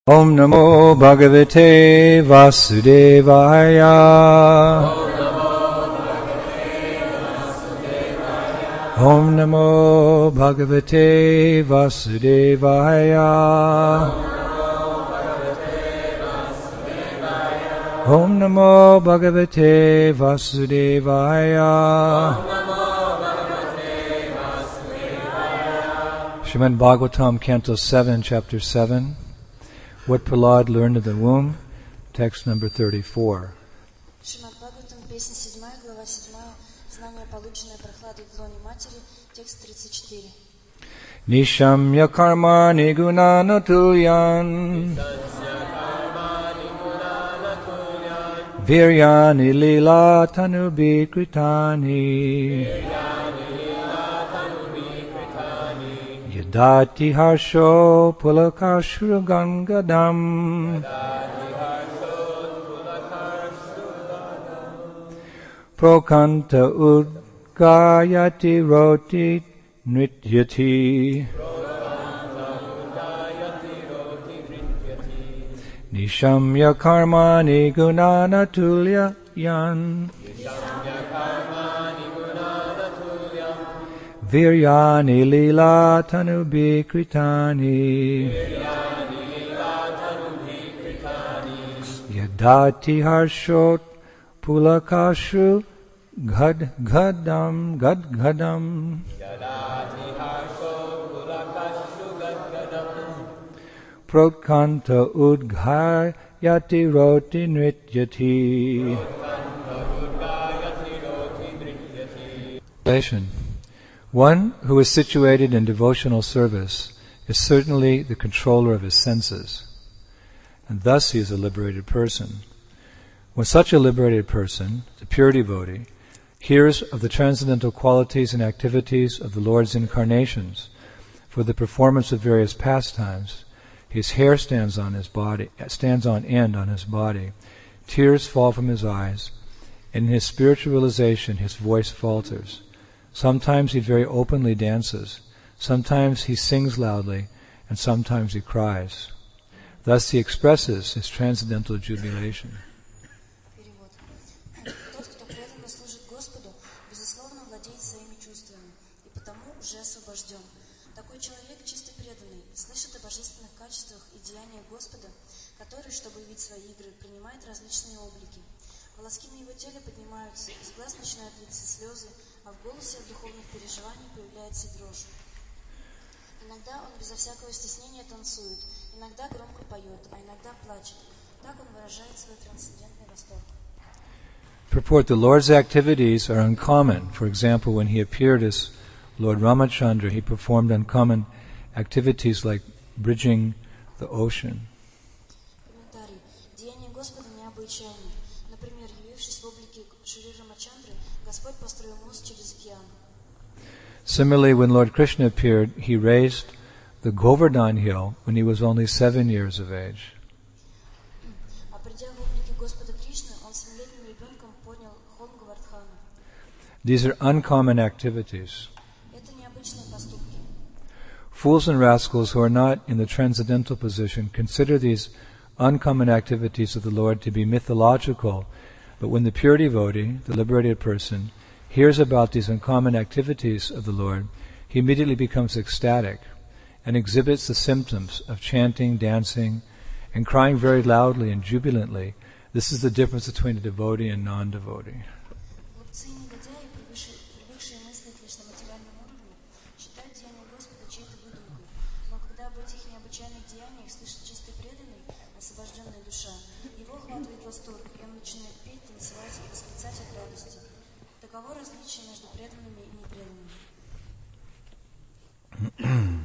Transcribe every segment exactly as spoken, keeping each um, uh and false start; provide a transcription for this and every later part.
Om Namo Bhagavate Vasudevaya. Om Namo Bhagavate Vasudevaya. Om Namo Bhagavate Vasudevaya. Srimad Bhagavatam, Canto seven, Chapter seven. What Prahlad learned in the womb, text number thirty-four. Шримад Бхагаватам, песня седьмая, глава седьмая, знание, полученное Прохладой в лоне матери, текст тридцать четыре. Nishamya karma niguna natulyan Viryani lila tanubi kritani Yadati harsho pulakashru gangadam Prokanta udgayati roti Nrityati Nishamya karmani gunana tulya yan Viryani lila tanubi kritani Yadati harshot pulakashu Gad gadam, gad gadam. Protkanta udghayati roti nrityati. One who is situated in devotional service is certainly the controller of his senses, and thus he is a liberated person. When such a liberated person, the pure devotee, hears of the transcendental qualities and activities of the Lord's incarnations for the performance of various pastimes, his hair stands on his body, stands on end on his body, tears fall from his eyes, and in his spiritual realization his voice falters. Sometimes he very openly dances, sometimes he sings loudly, and sometimes he cries. Thus he expresses his transcendental jubilation. Который, чтобы увидеть свои игры, принимает различные облики. Волоски на его теле поднимаются, из глаз начинают литься слезы, а в голосе от духовных переживаний появляется дрожь. Иногда он безо всякого стеснения танцует, иногда громко поет, а иногда плачет. Так он выражает свой трансцендентный восторг. Purport: the Lord's activities are uncommon. For example, when he appeared as Lord Ramachandra, he performed uncommon activities like bridging the ocean. Господа необычайны. Например, явившись в облике Шри Рамачандры, Господь построил мост через океан. Similarly, when Lord Krishna appeared, he raised the Govardhan hill when he was only seven years of age. А придя в облике Господа Кришны, он семилетним ребенком поднял холм Говардхана. These are uncommon activities. Это необычные поступки. Fools and rascals who are not in the transcendental position consider these uncommon activities of the Lord to be mythological, but when the pure devotee, the liberated person, hears about these uncommon activities of the Lord, he immediately becomes ecstatic and exhibits the symptoms of chanting, dancing, and crying very loudly and jubilantly. This is the difference between a devotee and non-devotee. Его охватывает восторг, и он начинает петь, танцевать и восклицать от радости. Таково различие между преданными и непреданными.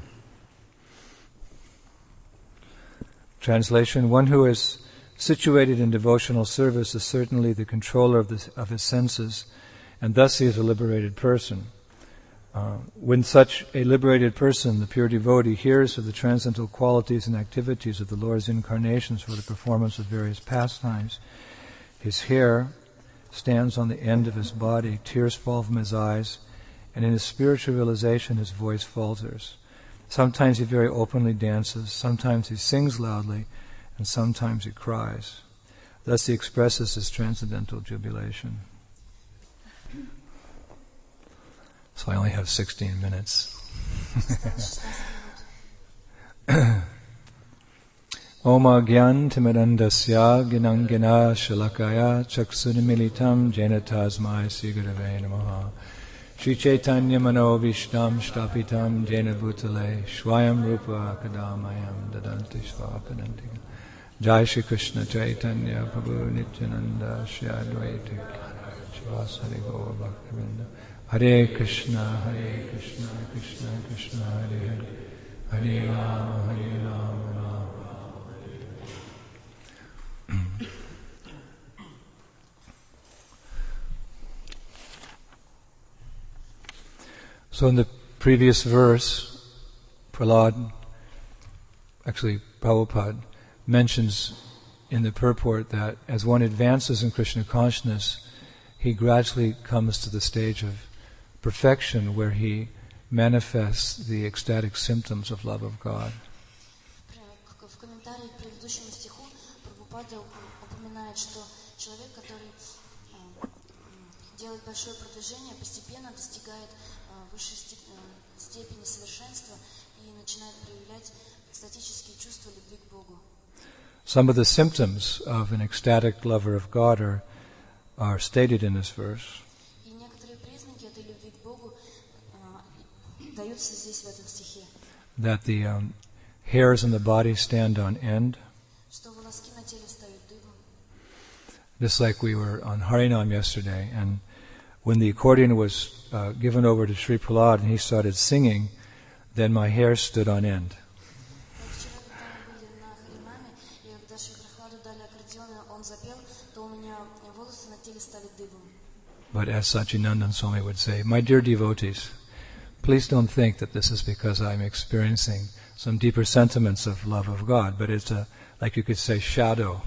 Translation: one who is situated in devotional service is certainly the controller of, the, of his senses, and thus he is a liberated person. Uh, when such a liberated person, the pure devotee, hears of the transcendental qualities and activities of the Lord's incarnations for the performance of various pastimes, his hair stands on the end of his body, tears fall from his eyes, and in his spiritual realization his voice falters. Sometimes he very openly dances, sometimes he sings loudly, and sometimes he cries. Thus he expresses his transcendental jubilation. So I only have sixteen minutes. Oma Gyan Timirandasya Ginangina Shalakaya Chaksunimilitam Jena Tasmai Sigurave Namaha Shri Chaitanya Mano Vishtam Shtapitam Jena Bhutale Shwayam Rupa Kadamayam Dadanti Svapadanti Jai Shri Krishna Chaitanya Prabhu Nityananda Shri Advaita Shivasari Gaur Bhaktivinoda Hare Krishna Hare Krishna Krishna Krishna Hare Hare Hare Rama Hare Rama Rama So in the previous verse, Prahlad, actually Prabhupada, mentions in the purport that as one advances in Krishna consciousness, he gradually comes to the stage of perfection where he manifests the ecstatic symptoms of love of God. В комментарии к предыдущему стиху Прабхупада упоминает, что человек, который делает большое продвижение, постепенно достигает высшей степени совершенства и начинает проявлять экстатические чувства любви к Богу. Some of the symptoms of an ecstatic lover of God are, are stated in this verse. И некоторые признаки этой любви к Богу даются здесь в этом стихе. That the um, hairs on the body stand on end. Что волоски на теле встают дыбом. Just like we were on Harinam yesterday, and when the accordion was uh, given over to Sri Prahlad and he started singing, then my hair stood on end. But as Sachinandan Swami would say, my dear devotees, please don't think that this is because I'm experiencing some deeper sentiments of love of God, but it's a, like you could say, shadow.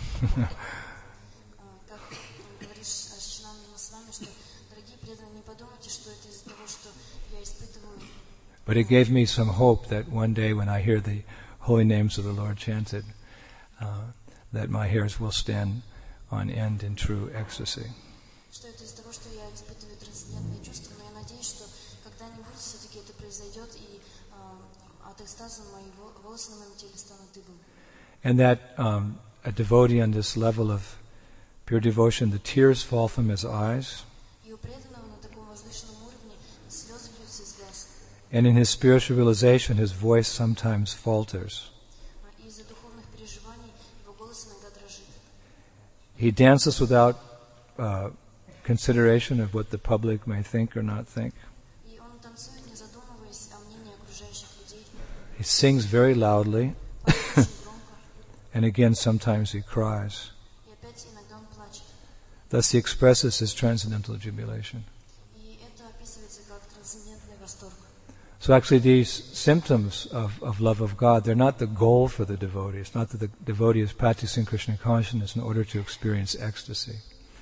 But it gave me some hope that one day when I hear the holy names of the Lord chanted, uh, that my hairs will stand on end in true ecstasy. Что это из того, что я испытываю трансцендентные чувства, но я надеюсь, что когда-нибудь все-таки это произойдет, и от экстаза мои волосы на моем теле станут дыбом. And that um, a devotee on this level of pure devotion, the tears fall from his eyes. И у преданного на таком возвышенном уровне слезы льются из глаз. And in his spiritual realization, his voice sometimes falters. И из-за духовных переживаний его голос иногда дрожит. He dances without uh, consideration of what the public may think or not think. И он танцует, не задумываясь о мнении окружающих людей. He sings very loudly, and again sometimes he cries. И опять иногда он плачет. Thus he expresses his transcendental jubilation. И это описывается как трансцендентный восторг. So actually these symptoms of, of love of God, they're not the goal for the devotee. It's not that the devotee is practicing Krishna consciousness in order to experience ecstasy.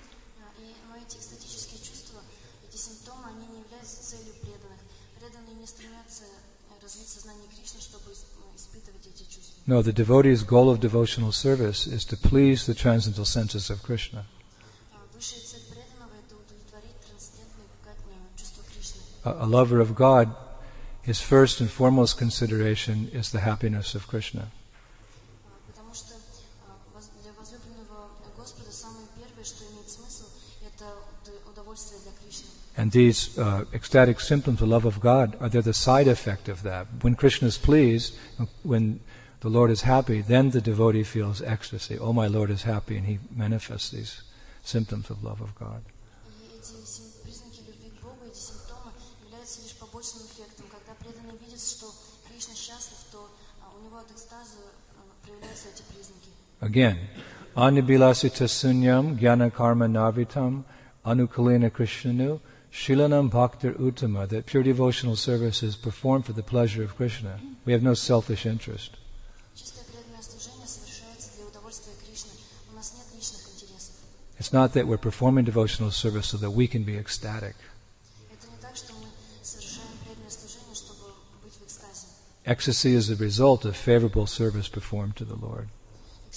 No, the devotee's goal of devotional service is to please the transcendental senses of Krishna. A, a lover of God, his first and foremost consideration is the happiness of Krishna. And these uh, ecstatic symptoms of love of God are they're the side effect of that. When Krishna is pleased, when the Lord is happy, then the devotee feels ecstasy. Oh, my Lord is happy, and he manifests these symptoms of love of God. Again, Anibilasita sunyam jnana karma narvitam anukulena krishnanu shilanam bhaktir uttama, that pure devotional service is performed for the pleasure of Krishna. We have no selfish interest. It's not that we're performing devotional service so that we can be ecstatic. Ecstasy is the result of favorable service performed to the Lord.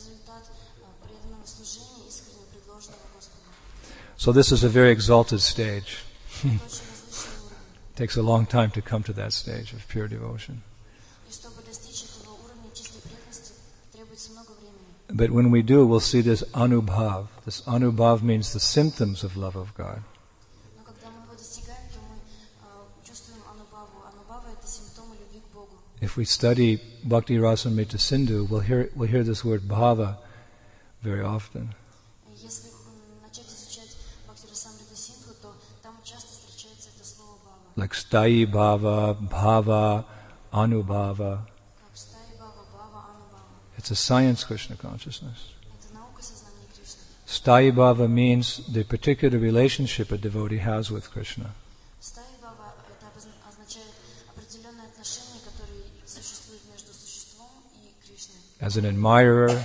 результат а, преданного служения, искренне предложенного Господу. So this is a very exalted stage. Это очень возвышенный уровень. It takes a long time to come to that stage of pure devotion. И чтобы достичь этого уровня чистой преданности, требуется много времени. But when we do, we'll see this anubhav. This anubhav means the symptoms of love of God. Но когда мы его достигаем, то мы а, чувствуем анубхаву. Анубхава — это симптомы любви к Богу. If we study Bhakti Rasamrita Sindhu, we'll hear we'll hear this word bhava very often. И если м, начать изучать Бхакти-расамрита Синдху, то там часто встречается это слово бхава. Like sthayi bhava, bhava, anubhava. Как стаи бхава, бхава, анубхава. It's a science, Krishna consciousness. Это наука сознания Кришны. Sthayi bhava means the particular relationship a devotee has with Krishna. Стаи бхава — это обозна- означает определенные отношения, которые существуют между существом и Кришной. As an admirer,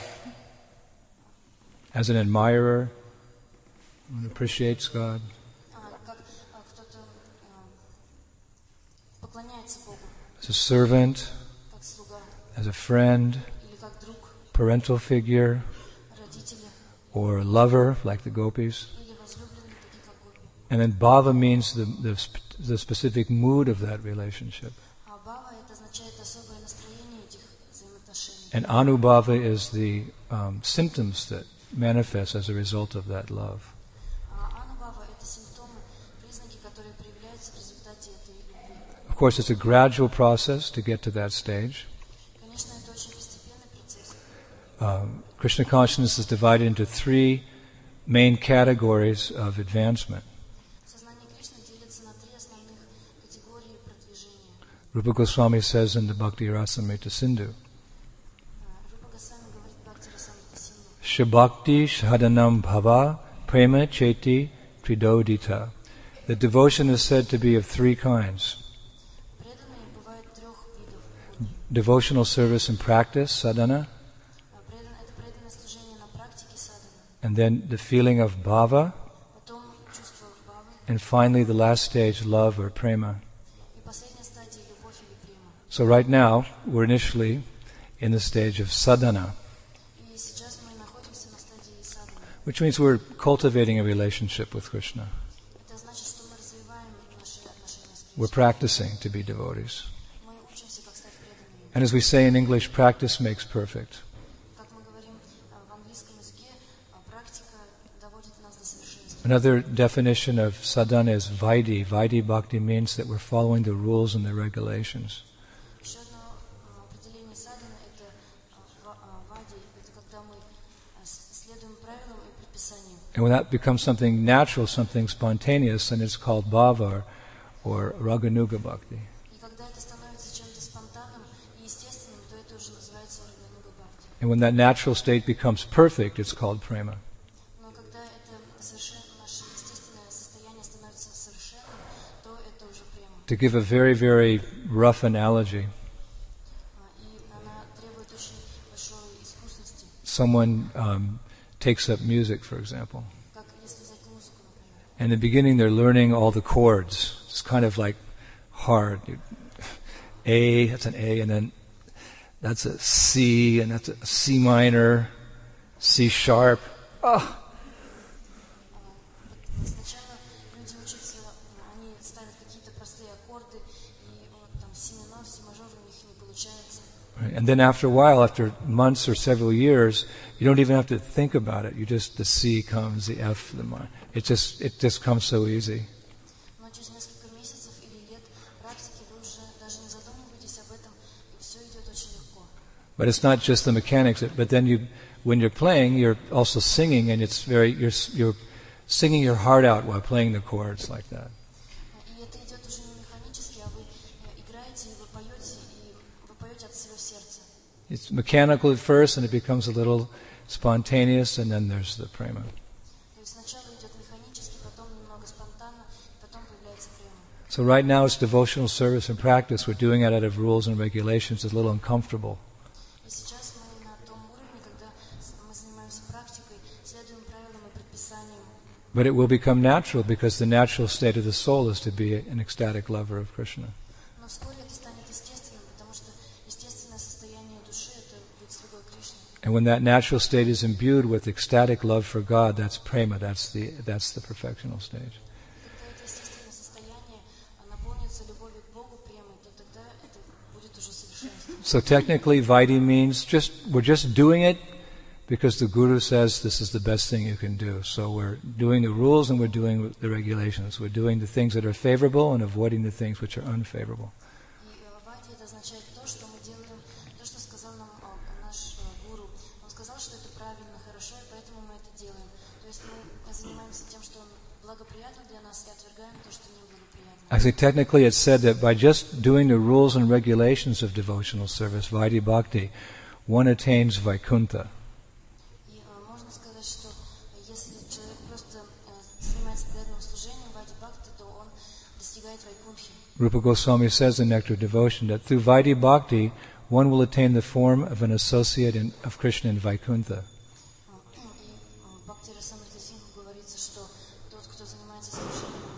as an admirer, one who appreciates God, А, как а, кто-то а, поклоняется Богу, as a servant, как слуга, as a friend, или как друг, parental figure, родители, or lover, like the gopis. или возлюбленный, такие как гопи. And then bhava means the, the, sp- the specific mood of that relationship. А бхава — это означает особое настроение этих взаимоотношений. And anubhava is the um, symptoms that manifest as a result of that love. А анубхава — это симптомы, признаки, которые проявляются в результате этой любви. Of course, it's a gradual process to get to that stage. Конечно, это очень постепенный процесс. Um, Krishna consciousness is divided into three main categories of advancement. Сознание Кришны делится на три основных категории продвижения. Rupa Goswami says in the Bhakti Rasamrita Sindhu, А, Рупа Госвами говорит в Бхакти-расамрита Синдху: Shabhakti Shhadanam Bhava Prema Cheti Tridodita. The devotion is said to be of three kinds. преданные бывают трех видов. Devotional service and practice, sadhana, А, предан- Это преданное служение на практике садханы, and then the feeling of bhava, потом чувство бхавы, and finally the last stage, love or prema. и последняя стадия — любовь или према. So right now, we're initially in the stage of sadhana, И сейчас мы находимся на стадии садханы. which means we're cultivating a relationship with Krishna. Это значит, что мы развиваем наши отношения с We're Кришной. practicing to be devotees. Мы учимся, как стать преданными. And as we say in English, practice makes perfect. Как мы говорим а, в английском языке, а, практика доводит нас до совершенства. Another definition of sadhana is vaidhi. Vaidhi bhakti means that we're following the rules and the regulations. Еще одно а, определение садханы — это а, ва- а, вади, это когда мы а, с- следуем правилам и предписаниям. And when that becomes something natural, something spontaneous, then it's called bhava or, or raganuga bhakti. И когда это становится чем-то спонтанным и естественным, то это уже называется рагануга бхакти. And when that natural state becomes perfect, it's called prema. Но когда это совершен- наше естественное состояние становится совершенным, то это уже према. To give a very, very rough analogy, А, И она требует очень большой искусности. someone um, takes up music, for example. Как если взять музыку, например. In the beginning, they're learning all the chords. It's kind of like hard. You- A, that's an A, and then that's a C, and that's a C minor, C sharp. Ah, Сначала люди учатся, они ставят какие-то простые аккорды, и вот там си минор, си мажор у них не получается. right. And then after a while, after months or several years, you don't even have to think about it. You just, the C comes, the F, the minor. It just, it just comes so easy. Но через несколько месяцев или лет практики вы уже даже не задумываетесь об этом, и все идет очень легко. But it's not just the mechanics. But then you, when you're playing, you're also singing, and it's very, you're, you're singing your heart out while playing the chords like that. И это идет уже не механически, а вы э, играете, и вы поете, и вы поете от всего сердца. It's mechanical at first, and it becomes a little spontaneous, and then there's the prema. То есть сначала идет механически, потом немного спонтанно, потом появляется према. So right now it's devotional service and practice. We're doing it out of rules and regulations. It's a little uncomfortable. И сейчас мы на том уровне, когда с- мы занимаемся практикой, следуем правилам и предписаниям. But it will become natural because the natural state of the soul is to be an ecstatic lover of Krishna. Но вскоре это станет естественным, потому что естественное состояние души — это быть слугой Кришны. And when that natural state is imbued with ecstatic love for God, that's prema, that's the that's the perfectional stage. Когда это естественное состояние наполнится любовью к Богу, премой, то тогда это будет уже совершенство. So technically, Vaidhi means just we're just doing it because the Guru says this is the best thing you can do. So we're doing the rules and we're doing the regulations. We're doing the things that are favorable and avoiding the things which are unfavorable. И Вайди это означает то, что мы делаем, то, что сказал нам наш гуру. Он сказал, что это правильно, хорошо, и поэтому мы это делаем. То есть мы занимаемся тем, что благоприятно для нас, и отвергаем то, что неблагоприятно. I think technically it's said that by just doing the rules and regulations of devotional service, Vaidhi Bhakti, one attains Vaikuntha. И можно сказать, что если человек просто занимается преданным служением Вайди Бхакти, то он достигает Вайкунхи. Rupa Goswami says in Nectar of Devotion that through Vaidhi Bhakti, one will attain the form of an associate in, of Krishna in Vaikuntha. И в Бхакти Расамрита Синху говорится, что тот, кто занимается служением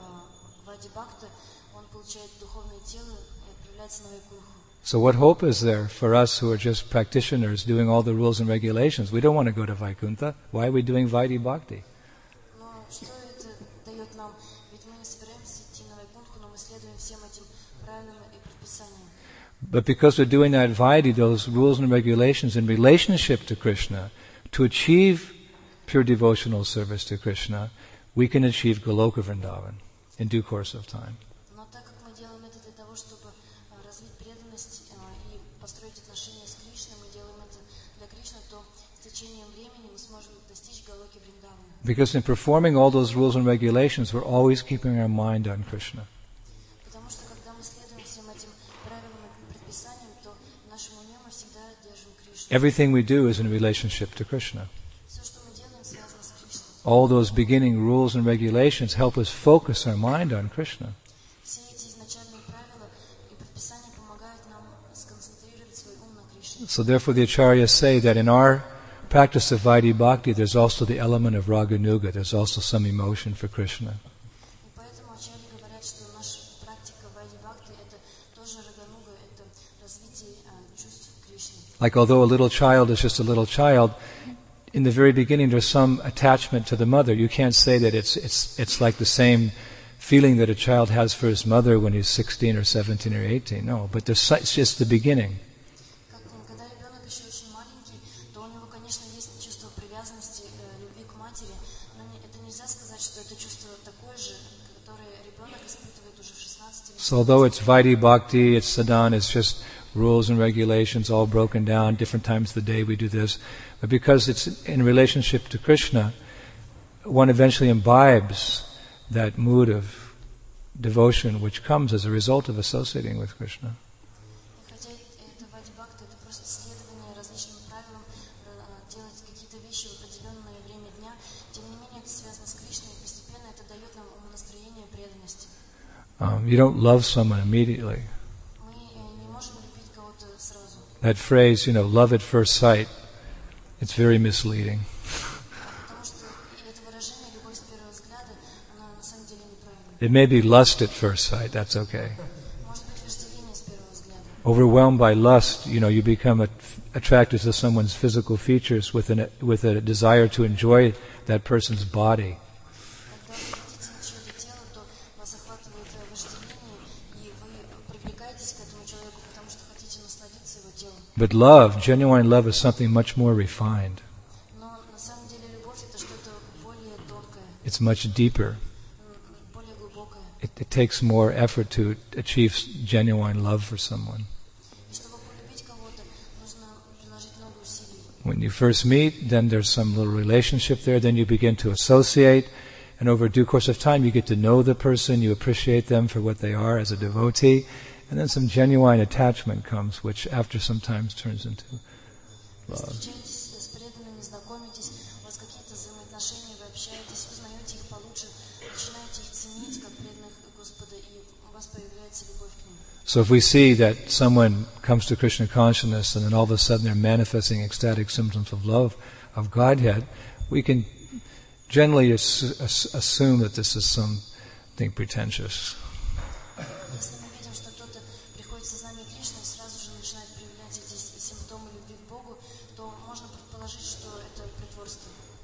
Вайди Бхакти, он получает духовное тело и отправляется на Вайкунху. So what hope is there for us who are just practitioners doing all the rules and regulations? We don't want to go to Vaikuntha. Why are we doing Vaidhi Bhakti? Но что это дает нам? Ведь мы не собираемся идти на Вайкунху, но мы следуем всем этим правилам и предписаниям. But because we're doing that Vaidhi, those rules and regulations in relationship to Krishna, to achieve pure devotional service to Krishna, we can achieve Goloka Vrindavan in due course of time. Но так как мы делаем это для того, чтобы развить преданность и построить отношения с Кришной, мы делаем это для Кришны, то с течением времени мы сможем достичь Галоки Вриндавана. Because in performing all those rules and regulations, we're always keeping our mind on Krishna. Потому что когда мы следуем всем этим правилам и предписаниям, то в нашем уме мы всегда держим Кришну. Everything we do is in relationship to Krishna. Все, что мы делаем, связано с Кришной. All those beginning rules and regulations help us focus our mind on Krishna. Все эти изначальные правила и предписания помогают нам сконцентрировать свой ум на Кришне. So therefore the Acharyas say that in our practice of Vaidhi Bhakti, there's also the element of Raganuga. There's also some emotion for Krishna. И поэтому ачарьи говорят, что наша практика Вайди Бхакти это тоже рагануга, это развитие чувств к Кришне. Like although a little child is just a little child, in the very beginning there's some attachment to the mother. You can't say that it's it's it's like the same feeling that a child has for his mother when he's sixteen or seventeen or eighteen. No, but there's, it's just the beginning. Когда ребенок еще очень маленький, то у него, конечно, есть чувство привязанности, любви к матери, но это нельзя сказать, что это чувство такое же, которое ребенок испытывает уже в шестнадцати. So although it's Vaidhi Bhakti, it's sadhana, it's just rules and regulations all broken down, different times of the day we do this, but because it's in relationship to Krishna, one eventually imbibes that mood of devotion which comes as a result of associating with Krishna. Хотя это Вайди Бхакти, это просто следование различным правилам, делать какие-то вещи в определенное время дня, тем не менее это связано с Кришной, и постепенно это дает нам умонастроение преданности. Um, you don't love someone immediately. Мы не можем любить кого-то сразу. That phrase, you know, love at first sight, it's very misleading. Потому что это выражение «любовь с первого взгляда», оно на самом деле неправильно. It may be lust at first sight, that's okay. Может быть вожделение с первого взгляда. Overwhelmed by lust, you know, you become a, attracted to someone's physical features with, an, with a desire to enjoy that person's body. Когда вы хотите чье-то тело, то вас захватывает вожделение, и вы привлекаетесь к этому человеку, потому что хотите насладиться его телом. But love, genuine love, is something much more refined. Но на самом деле любовь это что-то более тонкое, It's much deeper. более глубокое. It, it takes more effort to achieve genuine love for someone. И чтобы полюбить кого-то, нужно приложить много усилий. When you first meet, then there's some little relationship there, then you begin to associate, and over due course of time you get to know the person, you appreciate them for what they are as a devotee, and then some genuine attachment comes, which after some time turns into love. Встречаетесь с преданными, знакомитесь, у вас какие-то взаимоотношения, вы общаетесь, узнаете их получше, начинаете их ценить как преданных Господа, и у вас появляется любовь к ним. So if we see that someone comes to Krishna consciousness and then all of a sudden they're manifesting ecstatic symptoms of love of Godhead, we can generally ass- ass- assume that this is something pretentious. Если мы видим, что кто-то приходит в сознание Кришны и сразу же начинает проявлять эти симптомы любви к Богу, то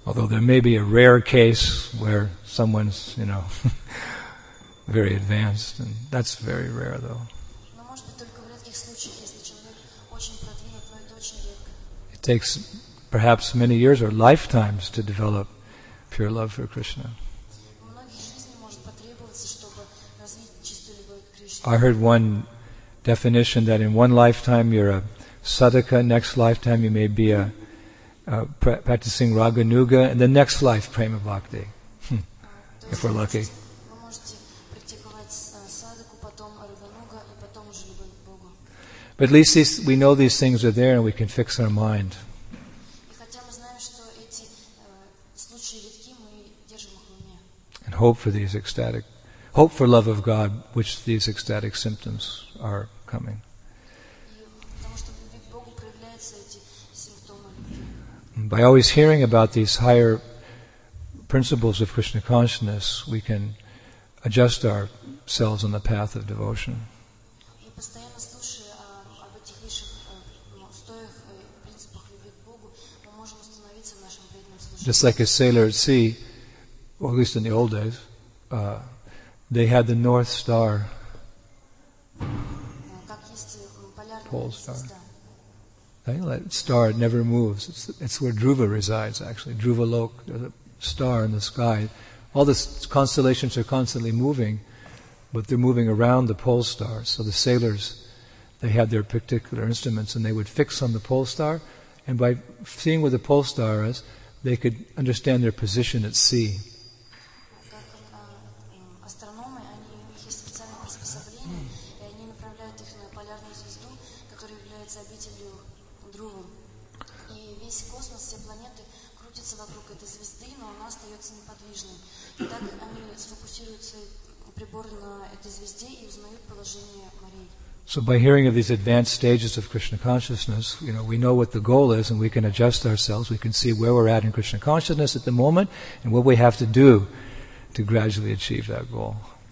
Although there may be a rare case where someone's, you know, very advanced, and that's very rare though. Но может быть только в редких случаях, если человек очень продвинут, но это очень редко. It takes perhaps many years or lifetimes to develop pure love for Krishna. У многих жизней может потребоваться, чтобы развить чистую любовь к Кришне. I heard one definition that in one lifetime you're a sadhaka, next lifetime you may be a, a pra- practicing raganuga, and the next life prema bhakti, hmm. if we're lucky. Вы можете практиковать садаку, потом рагануга и потом уже любовь к Богу. But at least these, we know these things are there and we can fix our mind. И хотя мы знаем, что эти случаи редки, мы держим их в уме. And hope for these ecstatic, hope for love of God, which these ecstatic symptoms are coming. By always hearing about these higher principles of Krishna consciousness, we can adjust ourselves on the path of devotion. Just like a sailor at sea, or at least in the old days, uh, they had the North Star, pole star. That star never moves. It's, it's where Dhruva resides, actually. Dhruva Lok, there's a star in the sky. All the constellations are constantly moving, but they're moving around the pole star. So the sailors, they had their particular instruments, and they would fix on the pole star, and by seeing where the pole star is, they could understand their position at sea. So by hearing of these advanced stages of Krishna consciousness, you know, we know what the goal is and we can adjust ourselves. We can see where we're at in Krishna consciousness at the moment and what we have to do to gradually achieve that goal.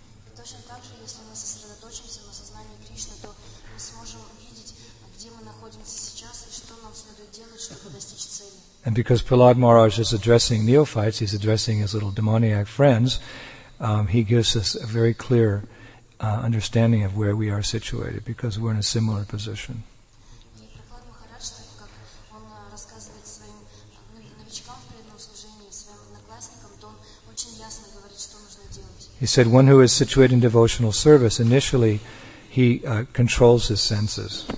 And because Prahlad Maharaj is addressing neophytes, he's addressing his little demoniac friends, um, he gives us a very clear uh, understanding of where we are situated, because we're in a similar position. He said, one who is situated in devotional service, initially he uh, controls his senses.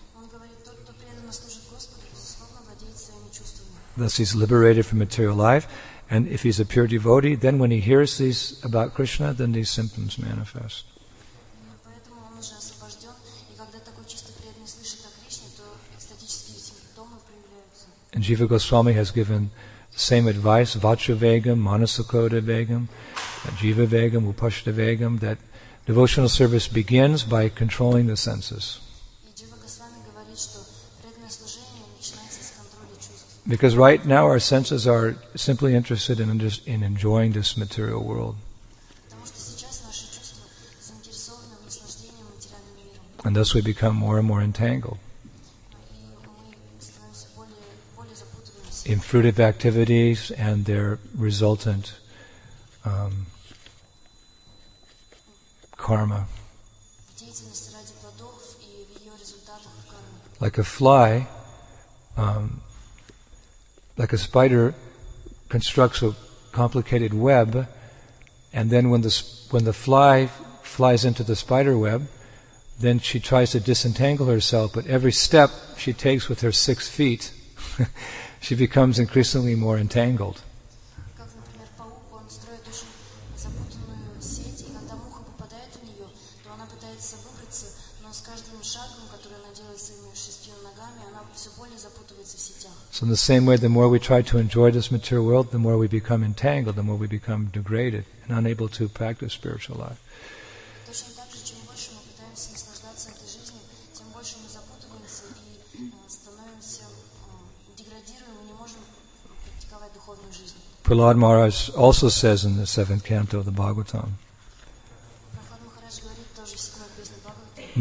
Thus he's liberated from material life, and if he's a pure devotee, then when he hears these about Krishna, then these symptoms manifest. And Jiva Goswami has given the same advice, Vacha Vegam, Manasakoda Vegam, Jiva Vegam, Upashta Vegam, that devotional service begins by controlling the senses. Because right now our senses are simply interested in, in enjoying this material world. And thus we become more and more entangled in fruitive activities and their resultant um, karma. Like a fly, um, like a spider constructs a complicated web, and then when the when the fly flies into the spider web, then she tries to disentangle herself, but every step she takes with her six feet, she becomes increasingly more entangled. So in the same way, the more we try to enjoy this material world, the more we become entangled, the more we become degraded and unable to practice spiritual life. Prahlad Maharaj also says in the seventh canto of the Bhagavatam,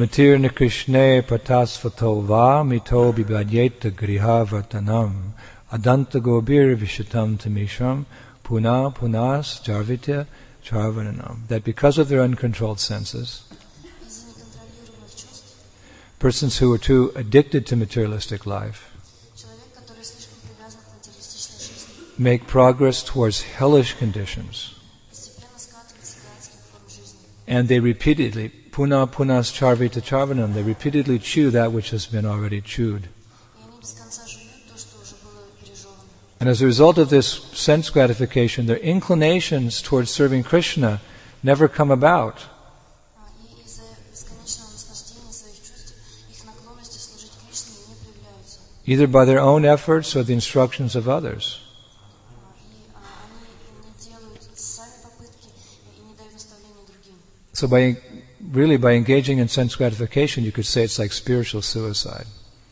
Matirna Krishne pratasvato va mito bibadyeta griha vartanam Adanta gobir vishatam tamisham puna punas jarvitya charvananam. That because of their uncontrolled senses, из-за неконтролируемых чувств, persons who are too addicted to materialistic life человек, который слишком привязан к материалистичной жизни, make progress towards hellish conditions. постепенно скатывается до адских форм жизни. And they repeatedly, puna punas charvita charvanam, they repeatedly chew that which has been already chewed. И они без конца жуют то, что уже было пережевано. And as a result of this sense gratification, their inclinations towards serving Krishna never come about. А, И из-за бесконечного наслаждения своих чувств их наклонности служить Кришне не проявляются. Either by their own efforts or the instructions of others. А, И а, они не делают сами попытки и не дают наставления другим. So by really by engaging in sense gratification, you could say it's like spiritual suicide.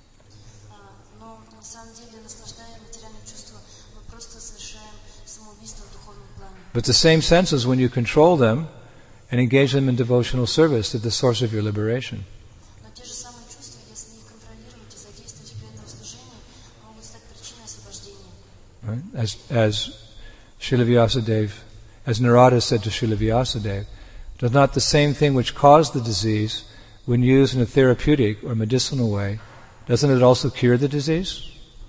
А, Но на самом деле, наслаждая материальные чувства, мы просто совершаем самоубийство в духовном плане. But the same senses, when you control them and engage them in devotional service, they're the source of your liberation. Но те же самые чувства, если их контролировать и задействовать в преданном служении, могут стать причиной освобождения. Right? As as Srila Vyasadeva, as Narada said to Srila Vyasadeva, does not the same thing which caused the disease, when used in a therapeutic or medicinal way, doesn't it also cure the disease?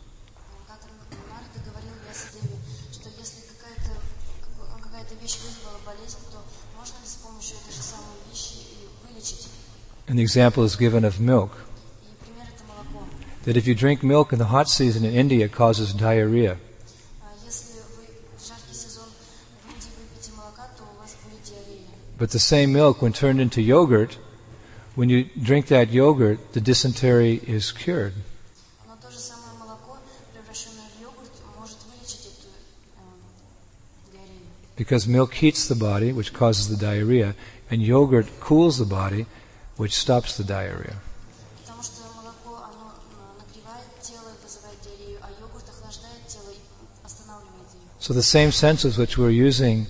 Как Нарада говорил Вьясадеве, что если какая-то, какой- какая-то вещь вызвала болезнь, то можно ли с помощью этой же самой вещи и вылечить? And the example is given of milk. И пример это молоко. That if you drink milk in the hot season in India, it causes diarrhea. А Если вы в жаркий сезон в Индии выпьете молока, то у вас будет диарея. But the same milk, when turned into yogurt, when you drink that yogurt, the dysentery is cured. Но то же самое молоко, превращенное в йогурт, может вылечить эту э, диарею. Because milk heats the body, which causes the diarrhea, and yogurt cools the body, which stops the diarrhea. Потому что молоко, оно э, нагревает тело, вызывает диарею, а йогурт охлаждает тело и останавливает ее. So the same senses which we're using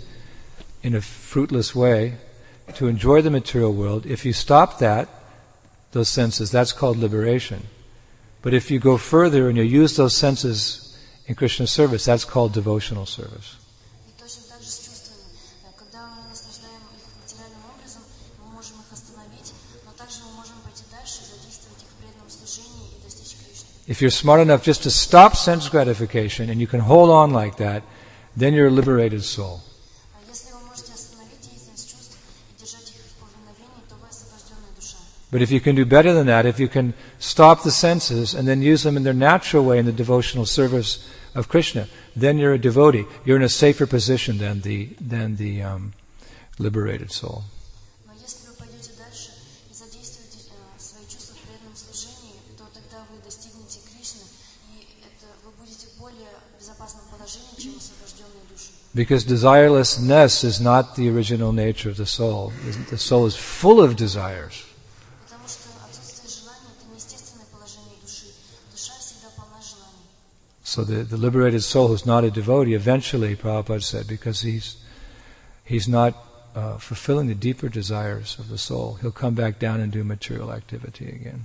in a fruitless way to enjoy the material world, if you stop that, those senses, that's called liberation. But if you go further and you use those senses in Krishna's service, that's called devotional service. И точно так же с чувствами. Э, Когда мы наслаждаем их материальным образом, мы можем их остановить, но также мы можем пойти дальше, задействовать их в преданном служении и достичь Кришны. If you're smart enough just to stop sense gratification and you can hold on like that, then you're a liberated soul. А если вы можете остановить деятельность чувств и держать их в повиновении, то вы освобожденная душа. But if you can do better than that, if you can stop the senses and then use them in their natural way in the devotional service of Krishna, then you're a devotee. You're in a safer position than the than the um, liberated soul. Но если вы пойдете дальше и задействуете э, свои чувства в преданном служении, то тогда вы достигнете Кришны, и это вы будете в более безопасном положении, чем освобожденные души. Because desirelessness is not the original nature of the soul. The soul is full of desires. Потому что отсутствие желания – это неестественное положение души. Душа всегда полна желаний. So the, the liberated soul who's not a devotee, eventually, Prabhupada said, because he's he's not uh, fulfilling the deeper desires of the soul, he'll come back down and do material activity again.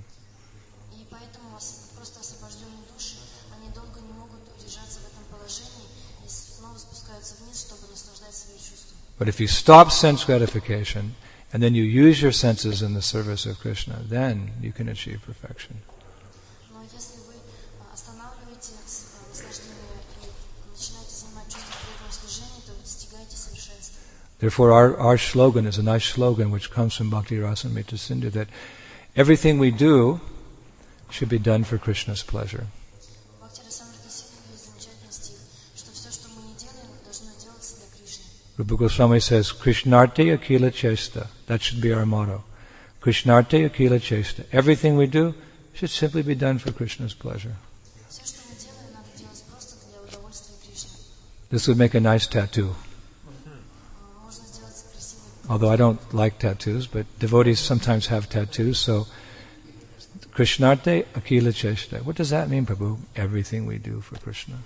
И поэтому ос- просто освобожденные души, они долго не могут удержаться в этом положении и снова спускаются вниз, чтобы наслаждать свои чувства. But if you stop sense gratification and then you use your senses in the service of Krishna, then you can achieve perfection. Но если вы а, останавливаете с- а, наслаждение и начинаете занимать чувства в преданном служении, то вы достигаете совершенства. Therefore, our, our slogan is a nice slogan which comes from Bhakti Rasamrita Sindhu, that everything we do should be done for Krishna's pleasure. В Бхакти-расамрите Синдху есть замечательный стих, что все, что мы не делаем, должно делаться для Кришны. Rupa Goswami says, Krishnarte akila chesta. That should be our motto. Krishnarte akila chesta. Everything we do should simply be done for Krishna's pleasure. Все, что мы делаем, надо делать просто для удовольствия Кришны. This would make a nice tattoo. А, Можно сделать красивый. Although I don't like tattoos, but devotees sometimes have tattoos, so Krishnarte akila chesta. What does that mean, Prabhu? Everything we do for Krishna.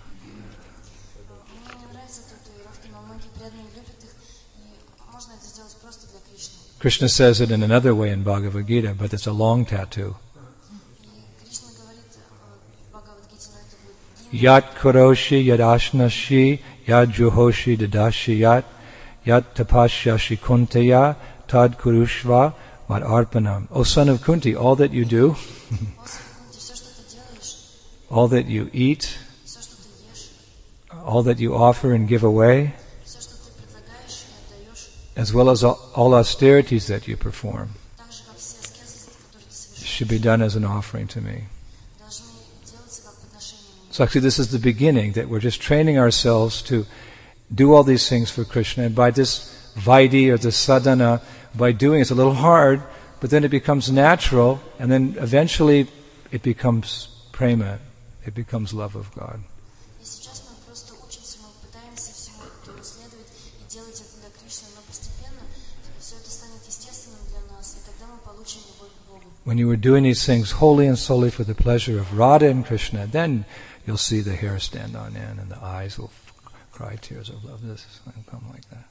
Мне не нравятся татуировки, но многие преданные любят их, и можно это сделать просто для Кришны. Krishna says it in another way in Bhagavad Gita, but it's a long tattoo. И Кришна говорит э, в Бхагавад-гите, но это будет Yat karoshi yad ashnashi yad juhoshi dadashi yat yat tapashyashi kunteya tad kurushva mad arpanam. O son of Kunti, all that you do, all that you eat, all that you offer and give away, as well as all, all austerities that you perform, should be done as an offering to me. So actually this is the beginning, that we're just training ourselves to do all these things for Krishna. And by this vaidhi or this sadhana, by doing it's a little hard, but then it becomes natural, and then eventually it becomes prema, it becomes love of God. When you were doing these things wholly and solely for the pleasure of Radha and Krishna, then you'll see the hair stand on end and the eyes will f- cry tears of love. This will come like that.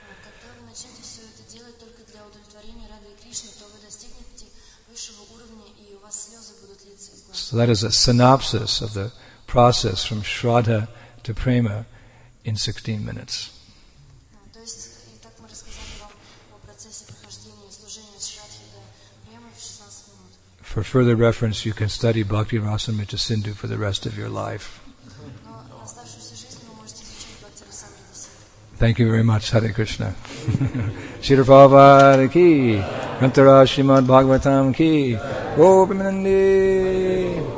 So that is a synopsis of the process from Shraddha to Prema in sixteen minutes. For further reference, you can study Bhakti Rasamrita Sindhu for the rest of your life. Thank you very much. Hare Krishna. Shri Prabhupada ki, Grantara Srimad Bhagavatam ki, Gopimanandi.